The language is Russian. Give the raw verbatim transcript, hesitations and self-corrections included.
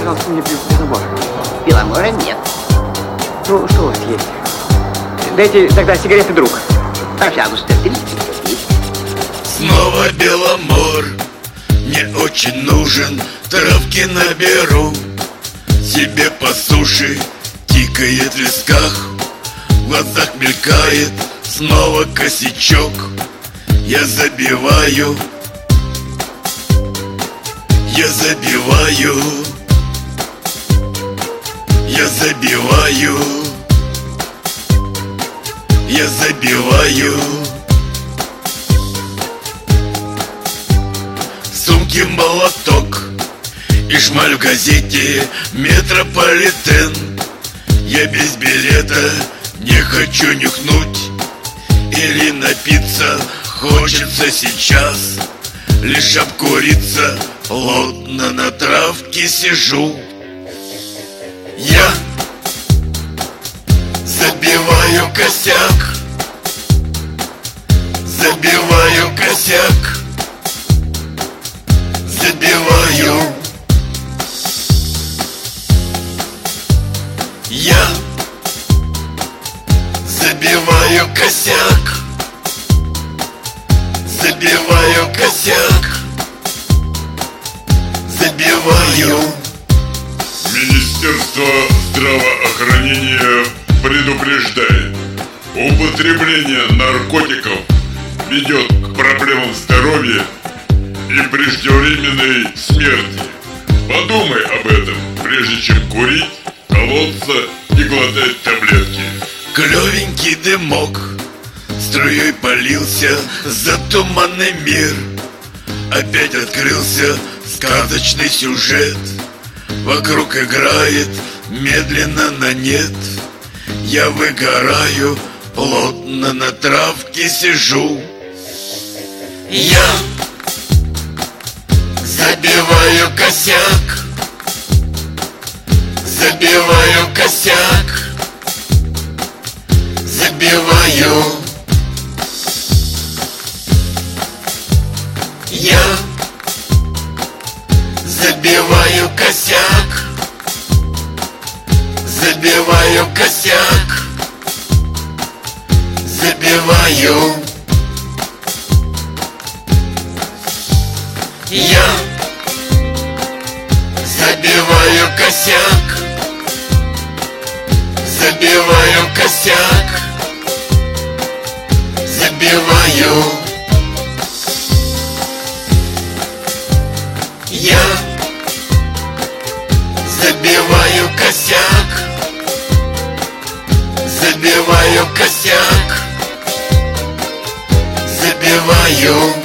пожалуйста, мне беломора. Беломора нет. Ну, что у вас есть? Дайте тогда сигареты, друг. Пожалуйста, тридцать рублей. Снова Беломор, мне очень нужен, травки наберу. Себе по суше тикает в висках, в глазах мелькает снова косячок. Я забиваю, я забиваю, я забиваю, я забиваю. В сумке молоток и шмаль в газете «Метрополитен». Я без билета не хочу нюхнуть или напиться хочется сейчас. Лишь обкуриться, плотно на травке сижу. Я забиваю косяк, забиваю косяк, забиваю. Я забиваю косяк, забиваю косяк, забиваю. Министерство здравоохранения предупреждает: употребление наркотиков ведет к проблемам здоровья и преждевременной смерти. Подумай об этом, прежде чем курить, колоться и глотать таблетки. Клевенький дымок струей полился за туманный мир. Опять открылся сказочный сюжет. Вокруг играет медленно на нет. Я выгораю, плотно на травке сижу. Я забиваю косяк, забиваю косяк, забиваю. Я забиваю косяк, забиваю косяк, забиваю. Я забиваю косяк, забиваю косяк, забиваю. Я забиваю косяк, забиваю косяк, забиваю.